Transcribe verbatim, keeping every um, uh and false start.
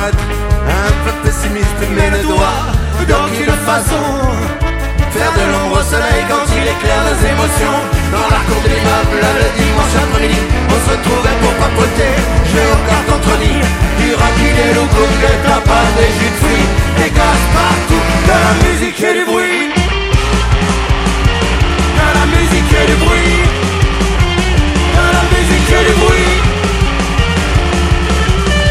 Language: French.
paraître un peu pessimiste, mais ne doit d'aucune façon faire de l'ombre au soleil quand il éclaire nos émotions. Dans la cour de l'immeuble, le dimanche après-midi, on se retrouvait pour papoter, jouer aux cartes entre lits, du raki, des loups, des tapas, des jus de fruits, des gaz partout, de la musique et du bruit.